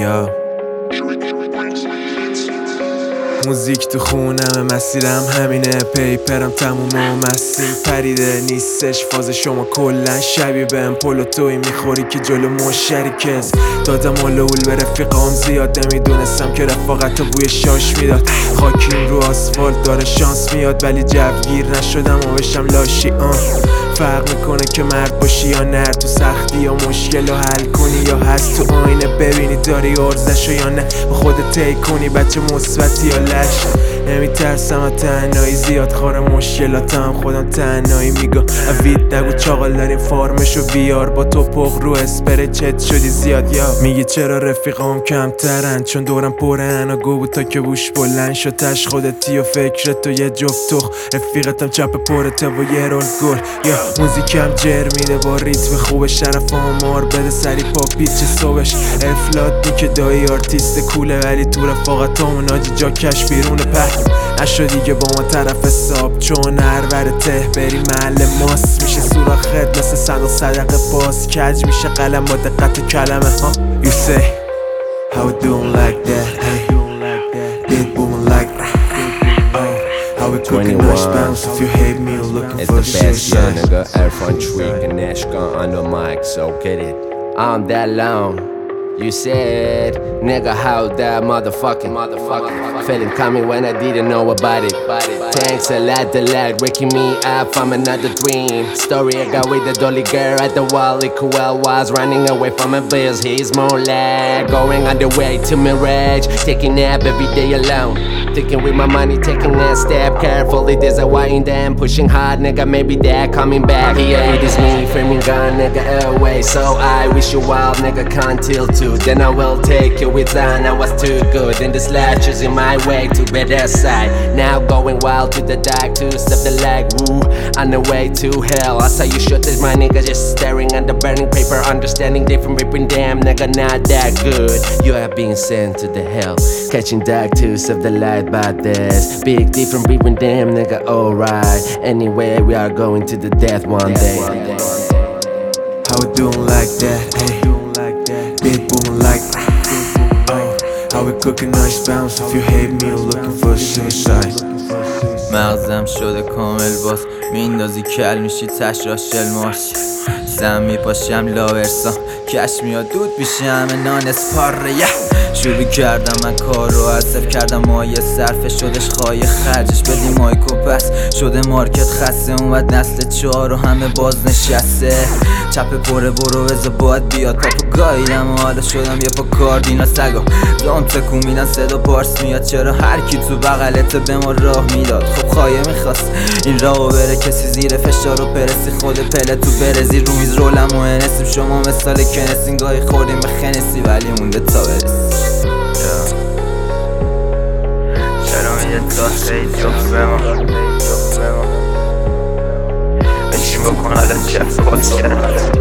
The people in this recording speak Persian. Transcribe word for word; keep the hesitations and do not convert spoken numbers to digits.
یا موزیک تو خونم، مسیرم همینه، پیپرم تموم و مسیر پریده نیستش فاز شما کلن شبیه بهم پلو توی میخوری که جلو مشترکز دادم اولول به رفیقام زیاد نمیدونستم که رفاقت و بوی شاش میداد خاکیم رو آسفالت داره شانس میاد ولی جوگیر نشدم و بشم لاشی آن فرق میکنه که مرد باشی یا نر تو سختی یا مشکل رو حل کنی یا هست تو آینه ببینی داری ارزشو یا نه با خودت طی کنی بچه مثبتی یا لش نمیترسم از تنهایی زیاد خار مشکلاتم خودم تنهایی میگم اوید نگو چاقال داریم فارمشو بیار با تو پخ رو اسپره چت شدی زیاد یا میگه چرا رفیقام کمترن چون دورم پرن و گو بود تا که بوش بلند شد تش خودتی و فکرت و یه جفت تخ رفیقتم چپ پرته و یه رول گل یا موزیکم جر میده با ریتم خوب شرف آمار بده سری پا پیچ صبحش افلاتی که دایی آرتیست کوله ولی تو رفاقتامون آجی جا کش بیرون پهن نشو دیگه با ما طرف حساب چون هرور ته بری محل ماست میشه سوراخت مثل صندوق صدقه باز کج میشه قلم با دقت کلمه ها You say How we doing like that hey Beat booming like that oh How we cooking nice bounce if you hate me you're looking for shit It's the best nigga Erfan Tweak and Ashkan on the mic so get it I'm that long You said, nigga, how that motherfucking, motherfucking feeling coming when I didn't know about it. Thanks a lot, the light waking me up from another dream. Story I got with the dolly girl at the wall. Well was running away from a bills. He's more like going on the way to mirage. Taking nap every day alone. Thinking with my money, taking a step carefully. There's a wind and pushing hard, nigga. Maybe they're coming back. Yeah, it is me, framing gun, nigga, away. So I wish you wild, nigga, can't till two. Then I will take you with on. I was too good, and the slashes in my way to better side. Now going wild to the dark to step the leg, woo. On the way to hell. I saw you shot this, my nigga, just staring at the burning paper, understanding different ripping. Damn, nigga, not that good. You have been sent to the hell, catching dark to save the light. About this big different between them, nigga, alright. Anyway, we are going to the death one day. How we doing like that, hey Beat booming like that oh How we cooking nice bounce if you hate me you're looking for suicide مغزم شده کامل باز میندازی کل میشی تش را شل مارش زم میپاشم لاورسام کش میاد دود بیشه همه نان اسپاره شروع کردم من کار رو حذف کردم مایه صرفه شدش خواهی خرجش بدیم مایکو پس شده مارکت خسته اومد نسل چهار و همه باز نشسته چپ پره برو بزا باید بیاد پاپو گاییدم و حالا شدم یه پا کاردینا سگا دام تکون میدن صدا پارس میاد چرا هر کی تو بغلت به ما راه میداد خب خواهی میخواست این راهو بره کسی زیر فشار و پرسی خود پله تو برزی رو میز رولم و انسیم شما مثال کنسین گاهی خوردیم به خنسی ولی مونده تا برسی چرا میده داسته جفت به ما بشین بکن حالا چه باز کرد